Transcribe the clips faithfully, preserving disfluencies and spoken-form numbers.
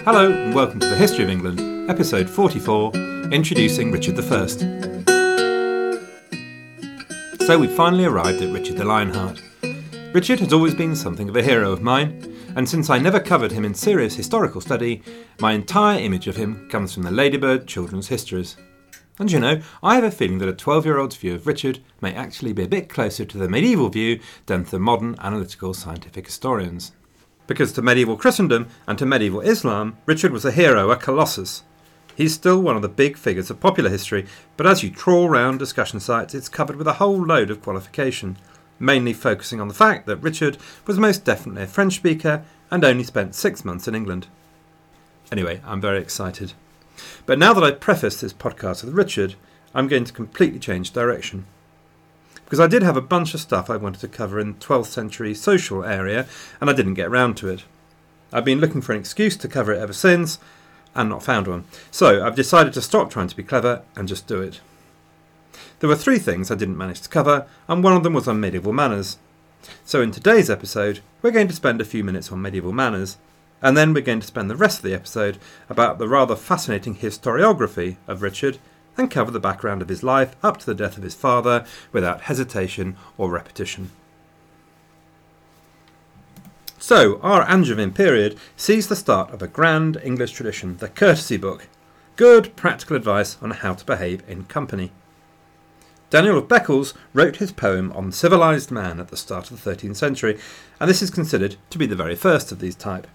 Hello and welcome to the History of England, episode forty-four, introducing Richard the First. So we've finally arrived at Richard the Lionheart. Richard has always been something of a hero of mine, and since I never covered him in serious historical study, my entire image of him comes from the Ladybird children's histories. And you know, I have a feeling that a twelve-year-old's view of Richard may actually be a bit closer to the medieval view than to the modern analytical scientific historians. Because to medieval Christendom and to medieval Islam, Richard was a hero, a colossus. He's still one of the big figures of popular history, but as you trawl round discussion sites, it's covered with a whole load of qualification, mainly focusing on the fact that Richard was most definitely a French speaker and only spent six months in England. Anyway, I'm very excited. But now that I've prefaced this podcast with Richard, I'm going to completely change direction. Because I did have a bunch of stuff I wanted to cover in the twelfth century social area, and I didn't get round to it. I've been looking for an excuse to cover it ever since, and not found one. So I've decided to stop trying to be clever and just do it. There were three things I didn't manage to cover, and one of them was on medieval manners. So in today's episode, we're going to spend a few minutes on medieval manners, and then we're going to spend the rest of the episode about the rather fascinating historiography of Richard, and cover the background of his life up to the death of his father without hesitation or repetition. So, our Angevin period sees the start of a grand English tradition, the Courtesy Book, good practical advice on how to behave in company. Daniel of Beccles wrote his poem on civilised man at the start of the thirteenth century, and this is considered to be the very first of these type.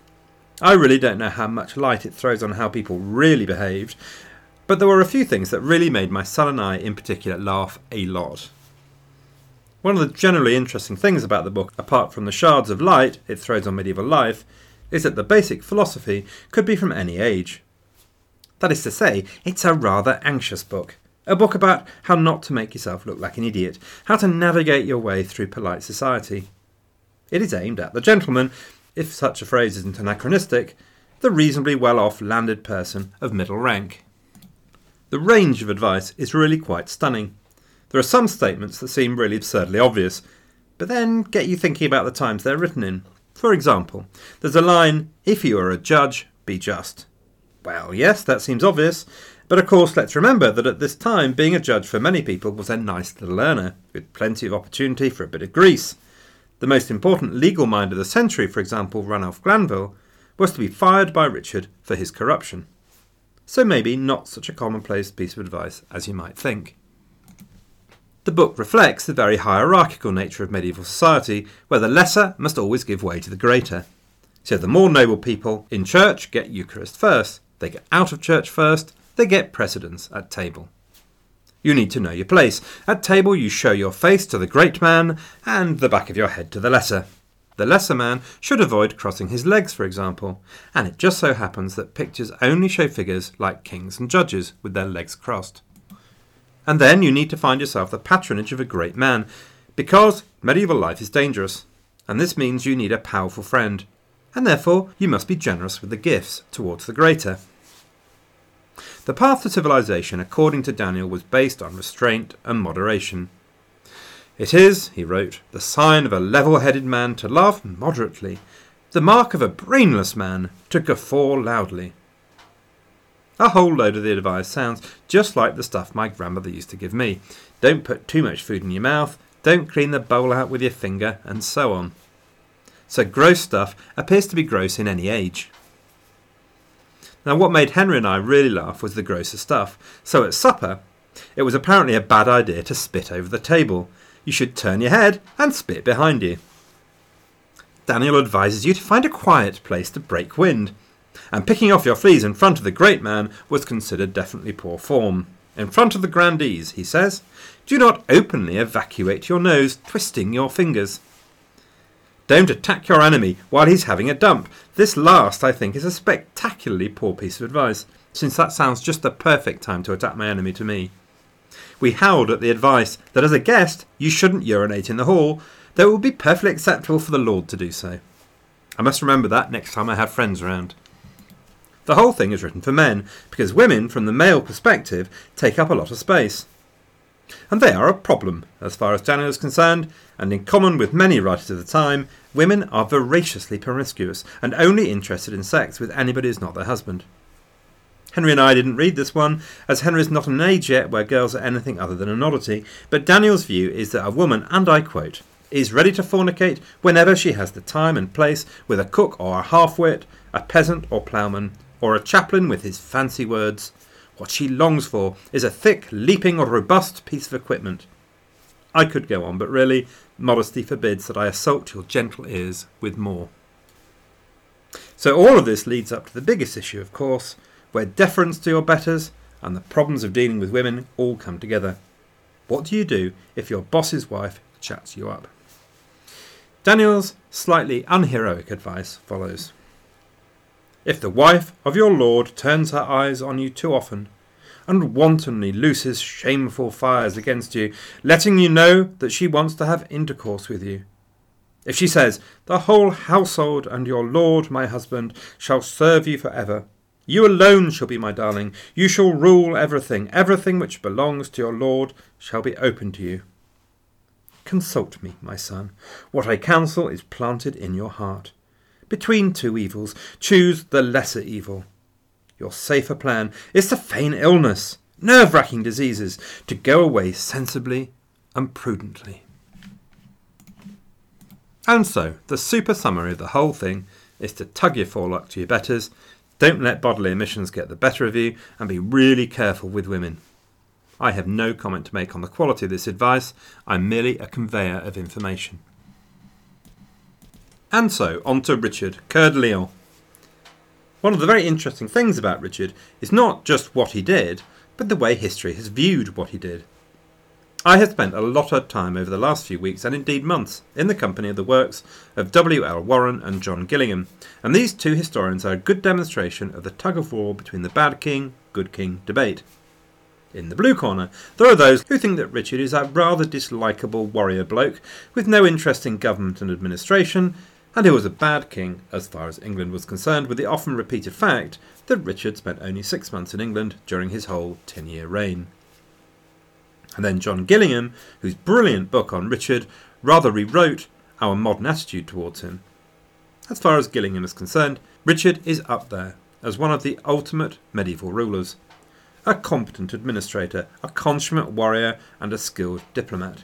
I really don't know how much light it throws on how people really behaved, but there were a few things that really made my son and I in particular laugh a lot. One of the generally interesting things about the book, apart from the shards of light it throws on medieval life, is that the basic philosophy could be from any age. That is to say, it's a rather anxious book. A book about how not to make yourself look like an idiot, how to navigate your way through polite society. It is aimed at the gentleman, if such a phrase isn't anachronistic, the reasonably well-off landed person of middle rank. The range of advice is really quite stunning. There are some statements that seem really absurdly obvious, but then get you thinking about the times they're written in. For example, there's a line, "If you are a judge, be just." Well, yes, that seems obvious, but of course let's remember that at this time being a judge for many people was a nice little earner, with plenty of opportunity for a bit of grease. The most important legal mind of the century, for example, Ranulph Glanville, was to be fired by Richard for his corruption. So maybe not such a commonplace piece of advice as you might think. The book reflects the very hierarchical nature of medieval society, where the lesser must always give way to the greater. So the more noble people in church get Eucharist first, they get out of church first, they get precedence at table. You need to know your place. At table you show your face to the great man and the back of your head to the lesser. The lesser man should avoid crossing his legs, for example, and it just so happens that pictures only show figures like kings and judges with their legs crossed. And then you need to find yourself the patronage of a great man, because medieval life is dangerous, and this means you need a powerful friend, and therefore you must be generous with the gifts towards the greater. The path to civilization, according to Daniel, was based on restraint and moderation. "It is," he wrote, "the sign of a level-headed man to laugh moderately, the mark of a brainless man to guffaw loudly." A whole load of the advice sounds just like the stuff my grandmother used to give me. Don't put too much food in your mouth, don't clean the bowl out with your finger, and so on. So gross stuff appears to be gross in any age. Now what made Henry and I really laugh was the grosser stuff. So at supper, it was apparently a bad idea to spit over the table. You should turn your head and spit behind you. Daniel advises you to find a quiet place to break wind. And picking off your fleas in front of the great man was considered definitely poor form. In front of the grandees, he says, do not openly evacuate your nose, twisting your fingers. Don't attack your enemy while he's having a dump. This last, I think, is a spectacularly poor piece of advice, since that sounds just the perfect time to attack my enemy to me. We howled at the advice that as a guest you shouldn't urinate in the hall, though it would be perfectly acceptable for the Lord to do so. I must remember that next time I have friends around. The whole thing is written for men, because women, from the male perspective, take up a lot of space. And they are a problem, as far as Daniel is concerned, and in common with many writers of the time, women are voraciously promiscuous and only interested in sex with anybody who's not their husband. Henry and I didn't read this one, as Henry is not an age yet where girls are anything other than an oddity, but Daniel's view is that a woman, and I quote, is ready to fornicate whenever she has the time and place with a cook or a half-wit, a peasant or ploughman, or a chaplain with his fancy words. What she longs for is a thick, leaping or robust piece of equipment. I could go on, but really, modesty forbids that I assault your gentle ears with more. So all of this leads up to the biggest issue, of course, where deference to your betters and the problems of dealing with women all come together. What do you do if your boss's wife chats you up? Daniel's slightly unheroic advice follows. If the wife of your lord turns her eyes on you too often, and wantonly looses shameful fires against you, letting you know that she wants to have intercourse with you. If she says, the whole household and your lord, my husband, shall serve you for ever. You alone shall be my darling. You shall rule everything. Everything which belongs to your lord shall be open to you. Consult me, my son. What I counsel is planted in your heart. Between two evils, choose the lesser evil. Your safer plan is to feign illness, nerve-wracking diseases, to go away sensibly and prudently. And so, the super summary of the whole thing is to tug your forelock to your betters, don't let bodily emissions get the better of you, and be really careful with women. I have no comment to make on the quality of this advice. I'm merely a conveyor of information. And so, on to Richard, Coeur de Lion. One of the very interesting things about Richard is not just what he did, but the way history has viewed what he did. I have spent a lot of time over the last few weeks, and indeed months, in the company of the works of W L Warren and John Gillingham, and these two historians are a good demonstration of the tug-of-war between the bad king, good king debate. In the blue corner, there are those who think that Richard is a rather dislikable warrior bloke with no interest in government and administration, and who was a bad king as far as England was concerned, with the often repeated fact that Richard spent only six months in England during his whole ten-year reign. And then John Gillingham, whose brilliant book on Richard rather rewrote our modern attitude towards him. As far as Gillingham is concerned, Richard is up there as one of the ultimate medieval rulers, a competent administrator, a consummate warrior, and a skilled diplomat.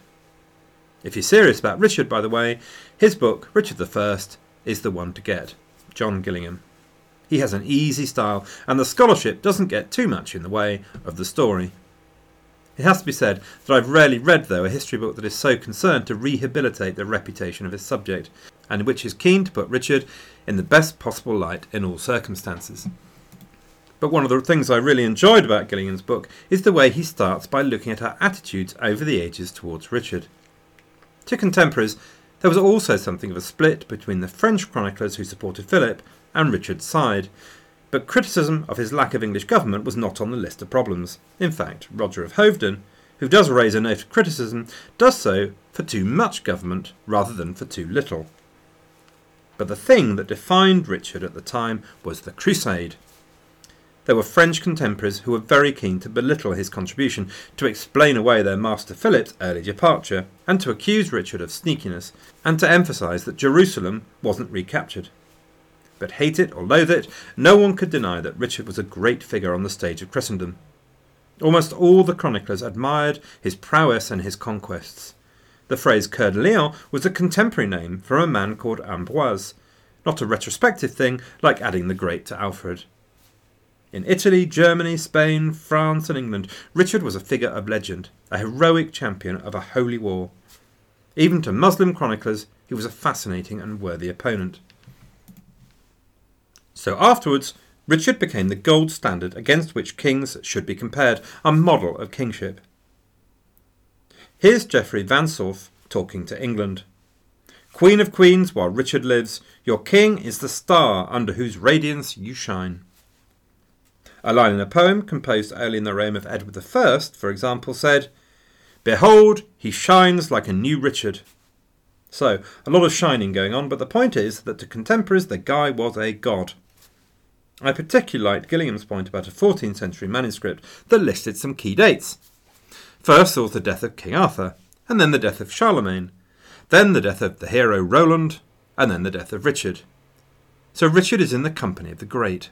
If you're serious about Richard, by the way, his book, Richard the First, is the one to get. John Gillingham. He has an easy style, and the scholarship doesn't get too much in the way of the story. It has to be said that I've rarely read, though, a history book that is so concerned to rehabilitate the reputation of its subject, and which is keen to put Richard in the best possible light in all circumstances. But one of the things I really enjoyed about Gillingham's book is the way he starts by looking at our attitudes over the ages towards Richard. To contemporaries, there was also something of a split between the French chroniclers who supported Philip and Richard's side, but criticism of his lack of English government was not on the list of problems. In fact, Roger of Hoveden, who does raise a note of criticism, does so for too much government rather than for too little. But the thing that defined Richard at the time was the Crusade. There were French contemporaries who were very keen to belittle his contribution, to explain away their master Philip's early departure, and to accuse Richard of sneakiness, and to emphasise that Jerusalem wasn't recaptured. But hate it or loathe it, no one could deny that Richard was a great figure on the stage of Christendom. Almost all the chroniclers admired his prowess and his conquests. The phrase Coeur de Lion was a contemporary name for a man called Ambroise, not a retrospective thing like adding the Great to Alfred. In Italy, Germany, Spain, France and England, Richard was a figure of legend, a heroic champion of a holy war. Even to Muslim chroniclers, he was a fascinating and worthy opponent. So afterwards, Richard became the gold standard against which kings should be compared, a model of kingship. Here's Geoffrey Vansorf talking to England. Queen of queens, while Richard lives, your king is the star under whose radiance you shine. A line in a poem composed early in the reign of Edward the First, for example, said, "Behold, he shines like a new Richard." So, a lot of shining going on, but the point is that to contemporaries the guy was a god. I particularly liked Gillingham's point about a fourteenth century manuscript that listed some key dates. First there was the death of King Arthur, and then the death of Charlemagne, then the death of the hero Roland, and then the death of Richard. So Richard is in the company of the great.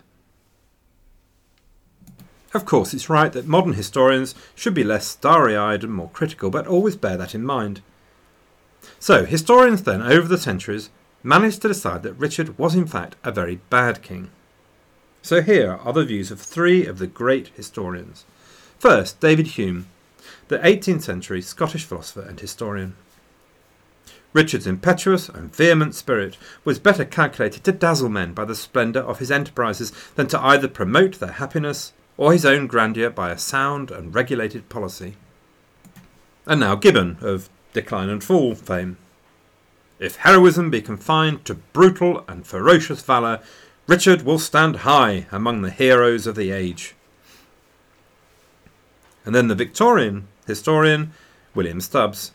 Of course, it's right that modern historians should be less starry-eyed and more critical, but always bear that in mind. So, historians then, over the centuries, managed to decide that Richard was in fact a very bad king. So here are the views of three of the great historians. First, David Hume, the eighteenth century Scottish philosopher and historian. Richard's impetuous and vehement spirit was better calculated to dazzle men by the splendour of his enterprises than to either promote their happiness or his own grandeur by a sound and regulated policy. And now Gibbon, of Decline and Fall fame. If heroism be confined to brutal and ferocious valour, Richard will stand high among the heroes of the age. And then the Victorian historian, William Stubbs.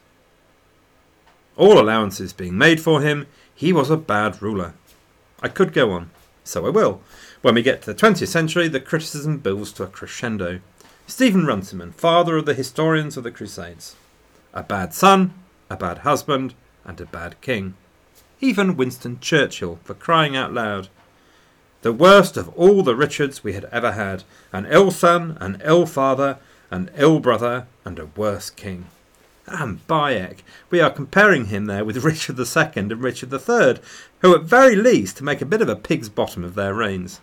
All allowances being made for him, he was a bad ruler. I could go on, so I will. When we get to the twentieth century, the criticism builds to a crescendo. Stephen Runciman, father of the historians of the Crusades. A bad son, a bad husband, and a bad king. Even Winston Churchill, for crying out loud. The worst of all the Richards we had ever had. An ill son, an ill father, an ill brother, and a worse king. And Bayek, we are comparing him there with Richard the Second and Richard the Third, who at very least make a bit of a pig's bottom of their reigns.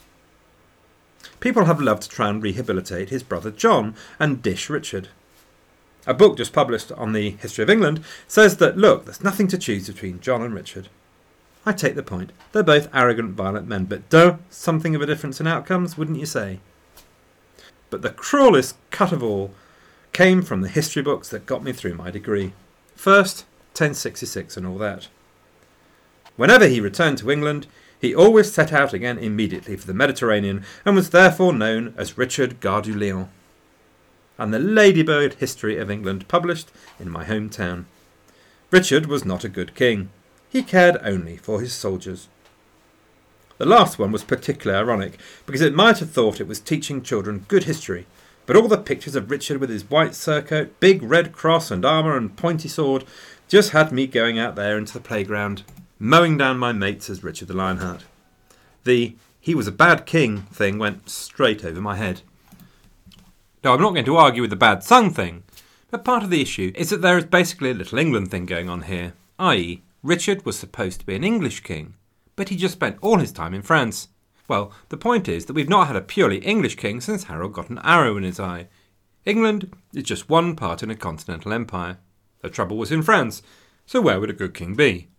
People have loved to try and rehabilitate his brother John and dish Richard. A book just published on the history of England says that, look, there's nothing to choose between John and Richard. I take the point. They're both arrogant, violent men, but duh, something of a difference in outcomes, wouldn't you say? But the cruelest cut of all came from the history books that got me through my degree. First, ten sixty-six and all that. Whenever he returned to England, he always set out again immediately for the Mediterranean and was therefore known as Richard Gare du Lion. And the Ladybird History of England published in my hometown. Richard was not a good king. He cared only for his soldiers. The last one was particularly ironic, because it might have thought it was teaching children good history, but all the pictures of Richard with his white surcoat, big red cross and armour and pointy sword just had me going out there into the playground, mowing down my mates as Richard the Lionheart. The "he was a bad king" thing went straight over my head. Now, I'm not going to argue with the bad son thing, but part of the issue is that there is basically a Little England thing going on here, that is, Richard was supposed to be an English king, but he just spent all his time in France. Well, the point is that we've not had a purely English king since Harold got an arrow in his eye. England is just one part in a continental empire. The trouble was in France, so where would a good king be?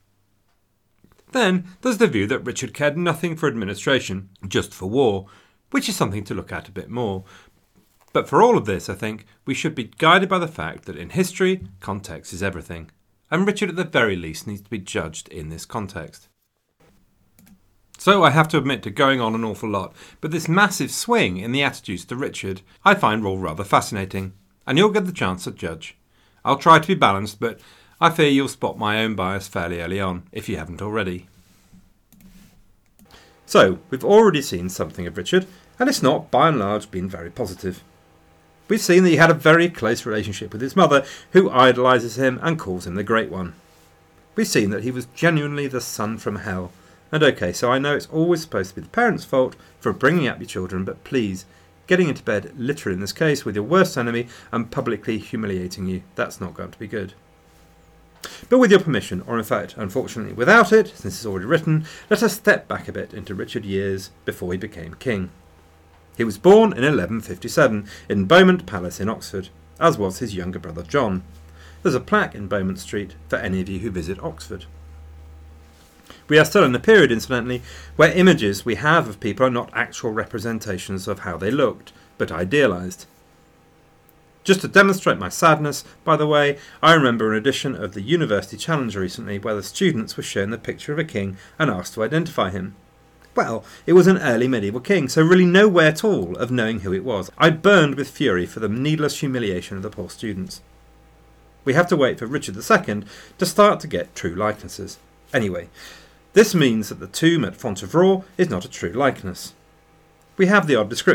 Then there's the view that Richard cared nothing for administration, just for war, which is something to look at a bit more. But for all of this, I think, we should be guided by the fact that in history, context is everything. And Richard at the very least needs to be judged in this context. So I have to admit to going on an awful lot, but this massive swing in the attitudes to Richard I find all rather fascinating, and you'll get the chance to judge. I'll try to be balanced, but I fear you'll spot my own bias fairly early on, if you haven't already. So, we've already seen something of Richard, and it's not, by and large, been very positive. We've seen that he had a very close relationship with his mother, who idolises him and calls him the Great One. We've seen that he was genuinely the son from hell. And okay, so I know it's always supposed to be the parents' fault for bringing up your children, but please, getting into bed, literally in this case, with your worst enemy and publicly humiliating you, that's not going to be good. But with your permission, or in fact, unfortunately without it, since it's already written, let us step back a bit into Richard's years before he became king. He was born in eleven fifty-seven in Beaumont Palace in Oxford, as was his younger brother John. There's a plaque in Beaumont Street for any of you who visit Oxford. We are still in a period, incidentally, where images we have of people are not actual representations of how they looked, but idealised. Just to demonstrate my sadness, by the way, I remember an edition of the University Challenge recently where the students were shown the picture of a king and asked to identify him. Well, it was an early medieval king, so really no way at all of knowing who it was. I burned with fury for the needless humiliation of the poor students. We have to wait for Richard the Second to start to get true likenesses. Anyway, this means that the tomb at Fontevraud is not a true likeness. We have the odd description,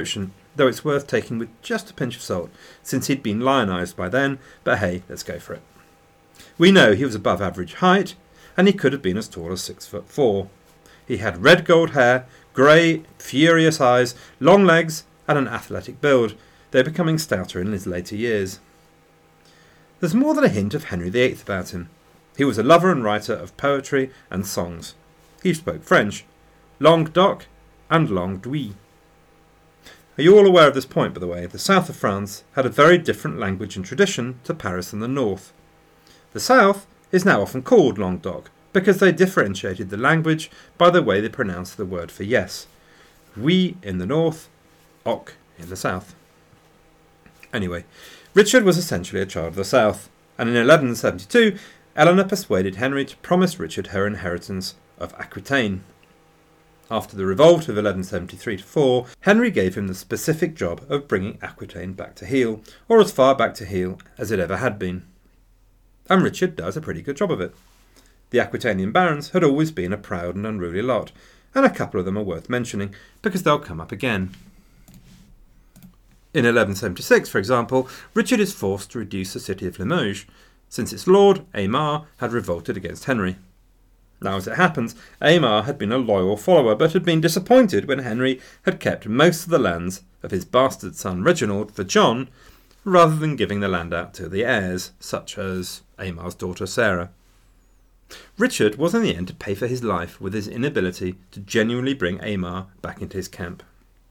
though it's worth taking with just a pinch of salt, since he'd been lionised by then, but hey, let's go for it. We know he was above average height, and he could have been as tall as six foot four. He had red gold hair, grey, furious eyes, long legs, and an athletic build, though becoming stouter in his later years. There's more than a hint of Henry the Eighth about him. He was a lover and writer of poetry and songs. He spoke French, Languedoc and Languedoc. Are you all aware of this point, by the way? The south of France had a very different language and tradition to Paris and the north. The south is now often called Languedoc because they differentiated the language by the way they pronounced the word for yes. Oui in the north, oc in the south. Anyway, Richard was essentially a child of the south, and in eleven seventy-two, Eleanor persuaded Henry to promise Richard her inheritance of Aquitaine. After the revolt of eleven seventy-three to four, Henry gave him the specific job of bringing Aquitaine back to heel, or as far back to heel as it ever had been. And Richard does a pretty good job of it. The Aquitanian barons had always been a proud and unruly lot, and a couple of them are worth mentioning, because they'll come up again. In eleven seventy-six, for example, Richard is forced to reduce the city of Limoges, since its lord, Aymar, had revolted against Henry. Now, as it happens, Aymar had been a loyal follower, but had been disappointed when Henry had kept most of the lands of his bastard son Reginald for John, rather than giving the land out to the heirs, such as Aymar's daughter Sarah. Richard was in the end to pay for his life with his inability to genuinely bring Aymar back into his camp.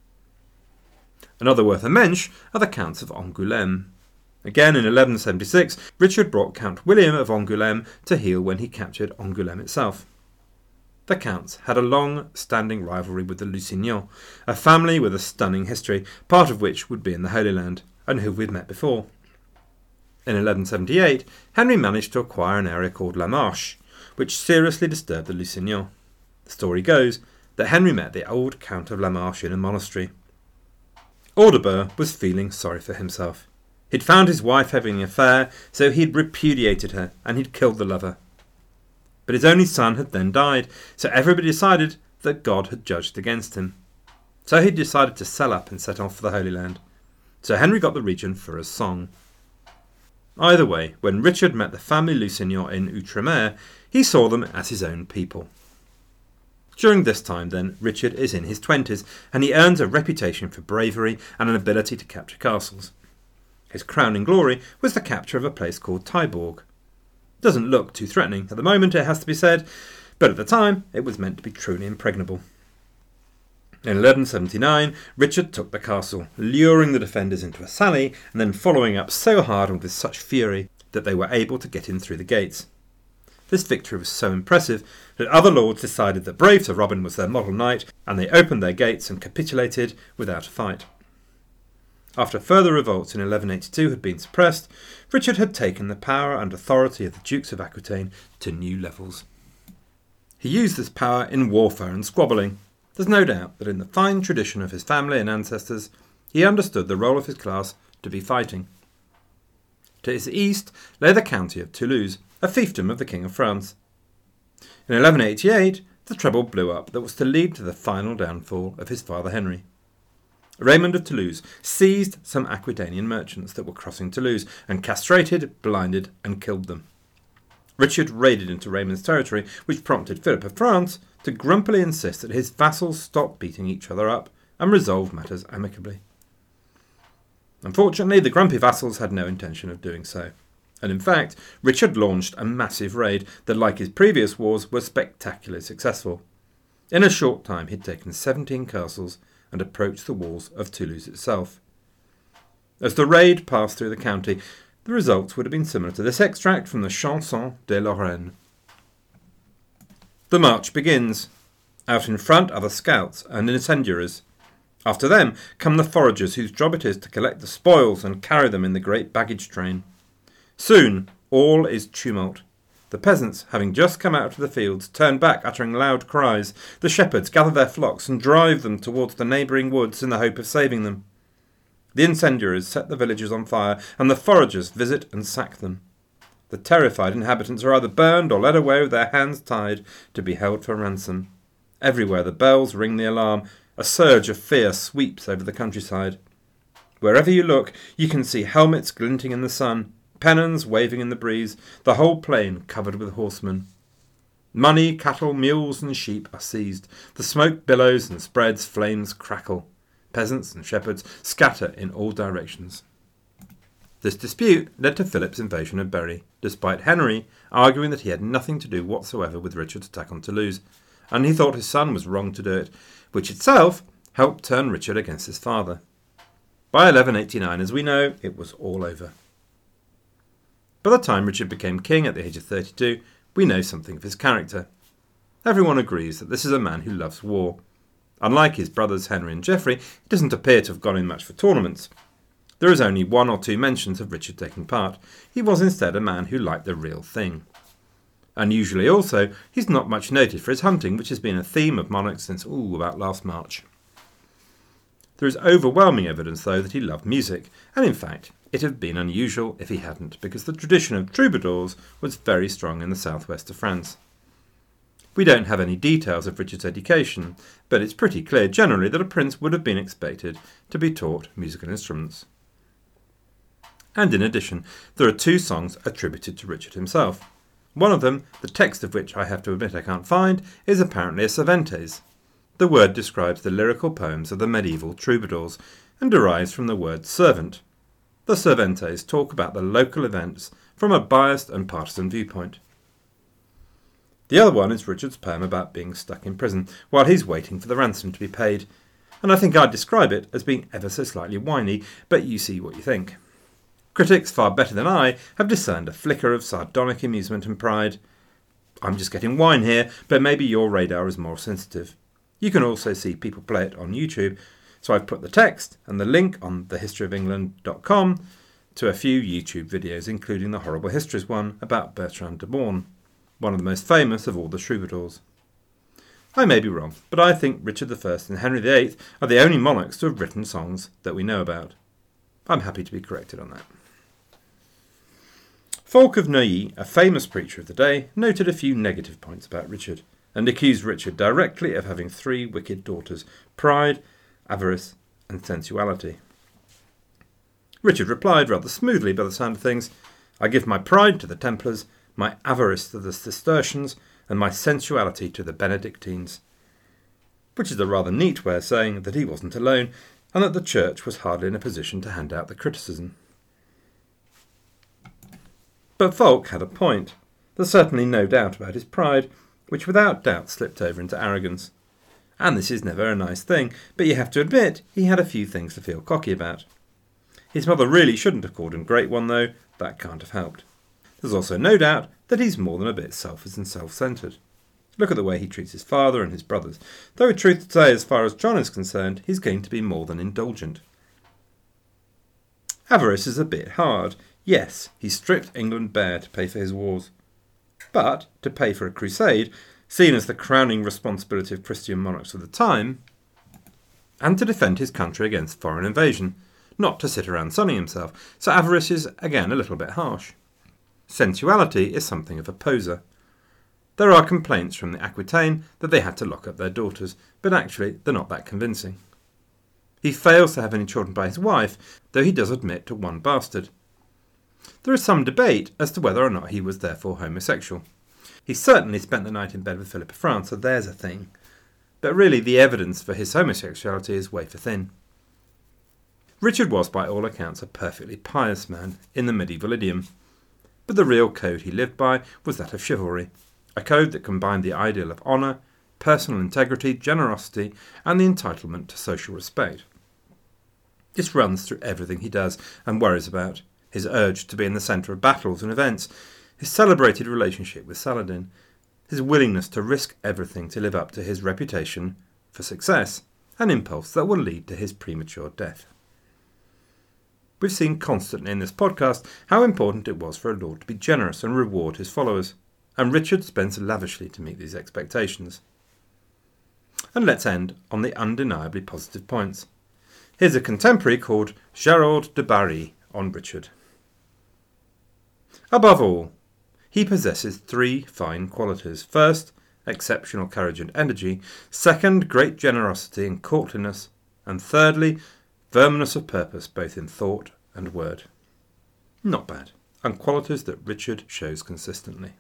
Another worth a mention are the Counts of Angoulême. Again, in eleven seventy-six, Richard brought Count William of Angoulême to heel when he captured Angoulême itself. The Counts had a long-standing rivalry with the Lusignans, a family with a stunning history, part of which would be in the Holy Land, and who we've met before. In eleven seventy-eight, Henry managed to acquire an area called La Marche, which seriously disturbed the Lusignans. The story goes that Henry met the old Count of La Marche in a monastery. Audebert was feeling sorry for himself. He'd found his wife having an affair, so he'd repudiated her, and he'd killed the lover. But his only son had then died, so everybody decided that God had judged against him. So he decided to sell up and set off for the Holy Land. So Henry got the region for a song. Either way, when Richard met the family Lusignan in Outremer, he saw them as his own people. During this time, then, Richard is in his twenties, and he earns a reputation for bravery and an ability to capture castles. His crowning glory was the capture of a place called Taillebourg. Doesn't look too threatening at the moment, it has to be said, but at the time it was meant to be truly impregnable. In eleven seventy-nine, Richard took the castle, luring the defenders into a sally and then following up so hard and with such fury that they were able to get in through the gates. This victory was so impressive that other lords decided that brave Sir Robin was their model knight, and they opened their gates and capitulated without a fight. After further revolts in eleven eighty-two had been suppressed, Richard had taken the power and authority of the Dukes of Aquitaine to new levels. He used this power in warfare and squabbling. There's no doubt that in the fine tradition of his family and ancestors, he understood the role of his class to be fighting. To his east lay the county of Toulouse, a fiefdom of the King of France. In eleven eighty-eight, the trouble blew up that was to lead to the final downfall of his father Henry. Raymond of Toulouse seized some Aquitanian merchants that were crossing Toulouse and castrated, blinded and killed them. Richard raided into Raymond's territory, which prompted Philip of France to grumpily insist that his vassals stop beating each other up and resolve matters amicably. Unfortunately, the grumpy vassals had no intention of doing so, and in fact, Richard launched a massive raid that, like his previous wars, was spectacularly successful. In a short time, he'd taken seventeen castles and approached the walls of Toulouse itself. As the raid passed through the county, the results would have been similar to this extract from the Chanson de Lorraine. The march begins. Out in front are the scouts and incendiaries. After them come the foragers, whose job it is to collect the spoils and carry them in the great baggage train. Soon all is tumult. The peasants, having just come out of the fields, turn back uttering loud cries. The shepherds gather their flocks and drive them towards the neighbouring woods in the hope of saving them. The incendiaries set the villages on fire, and the foragers visit and sack them. The terrified inhabitants are either burned or led away with their hands tied to be held for ransom. Everywhere the bells ring the alarm. A surge of fear sweeps over the countryside. Wherever you look, you can see helmets glinting in the sun, pennons waving in the breeze, the whole plain covered with horsemen. Money, cattle, mules and sheep are seized. The smoke billows and spreads, flames crackle. Peasants and shepherds scatter in all directions. This dispute led to Philip's invasion of Berry, despite Henry arguing that he had nothing to do whatsoever with Richard's attack on Toulouse, and he thought his son was wrong to do it, which itself helped turn Richard against his father. By eleven eighty-nine, as we know, it was all over. By the time Richard became king at the age of thirty-two, we know something of his character. Everyone agrees that this is a man who loves war. Unlike his brothers Henry and Geoffrey, he doesn't appear to have gone in much for tournaments. There is only one or two mentions of Richard taking part. He was instead a man who liked the real thing. Unusually also, he's not much noted for his hunting, which has been a theme of monarchs since, ooh, about last March. There is overwhelming evidence, though, that he loved music, and in fact, it had been unusual if he hadn't, because the tradition of troubadours was very strong in the southwest of France. We don't have any details of Richard's education, but it's pretty clear generally that a prince would have been expected to be taught musical instruments. And in addition, there are two songs attributed to Richard himself. One of them, the text of which I have to admit I can't find, is apparently a Cervantes. The word describes the lyrical poems of the medieval troubadours and derives from the word servant. The Cervantes talk about the local events from a biased and partisan viewpoint. The other one is Richard's poem about being stuck in prison while he's waiting for the ransom to be paid, and I think I'd describe it as being ever so slightly whiny, but you see what you think. Critics far better than I have discerned a flicker of sardonic amusement and pride. I'm just getting wine here, but maybe your radar is more sensitive. You can also see people play it on YouTube, so I've put the text and the link on the history of england dot com to a few YouTube videos, including the Horrible Histories one about Bertrand de Born, one of the most famous of all the troubadours. I may be wrong, but I think Richard the First and Henry the Eighth are the only monarchs to have written songs that we know about. I'm happy to be corrected on that. Fulk of Neuilly, a famous preacher of the day, noted a few negative points about Richard, and accused Richard directly of having three wicked daughters: pride, avarice, and sensuality. Richard replied rather smoothly by the sound of things, "I give my pride to the Templars, my avarice to the Cistercians, and my sensuality to the Benedictines," which is a rather neat way of saying that he wasn't alone, and that the Church was hardly in a position to hand out the criticism. But Fulk had a point. There's certainly no doubt about his pride, which without doubt slipped over into arrogance. And this is never a nice thing, but you have to admit he had a few things to feel cocky about. His mother really shouldn't have called him Great One, though. That can't have helped. There's also no doubt that he's more than a bit selfish and self-centred. Look at the way he treats his father and his brothers, though truth to say, as far as John is concerned, he's going to be more than indulgent. Avarice is a bit hard. Yes, he stripped England bare to pay for his wars. But to pay for a crusade, seen as the crowning responsibility of Christian monarchs of the time, and to defend his country against foreign invasion, not to sit around sunning himself, so avarice is again a little bit harsh. Sensuality is something of a poser. There are complaints from the Aquitaine that they had to lock up their daughters, but actually they're not that convincing. He fails to have any children by his wife, though he does admit to one bastard. There is some debate as to whether or not he was therefore homosexual. He certainly spent the night in bed with Philip of France, so there's a thing. But really the evidence for his homosexuality is wafer thin. Richard was by all accounts a perfectly pious man in the medieval idiom, but the real code he lived by was that of chivalry, a code that combined the ideal of honour, personal integrity, generosity, and the entitlement to social respect. This runs through everything he does and worries about: his urge to be in the centre of battles and events, his celebrated relationship with Saladin, his willingness to risk everything to live up to his reputation for success, an impulse that will lead to his premature death. We've seen constantly in this podcast how important it was for a lord to be generous and reward his followers, and Richard spends lavishly to meet these expectations. And let's end on the undeniably positive points. Here's a contemporary called Gérard de Barry on Richard. Above all, he possesses three fine qualities. First, exceptional courage and energy. Second, great generosity and courtliness. And thirdly, Verminous of purpose both in thought and word. Not bad, and qualities that Richard shows consistently.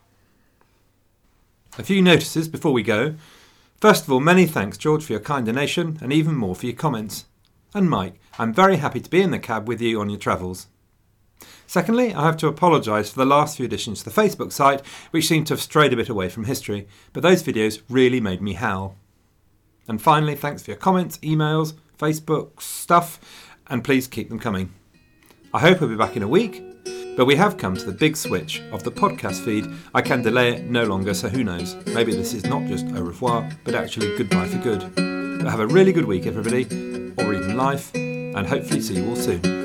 A few notices before we go. First of all, many thanks, George, for your kind donation, and even more for your comments. And Mike, I'm very happy to be in the cab with you on your travels. Secondly, I have to apologise for the last few additions to the Facebook site, which seem to have strayed a bit away from history, but those videos really made me howl. And finally, thanks for your comments, emails, Facebook stuff, and please keep them coming. I hope I'll be back in a week, but we have come to the big switch of the podcast feed. I can delay it no longer, so who knows? Maybe this is not just au revoir, but actually goodbye for good. But have a really good week, everybody, or even life, and hopefully see you all soon.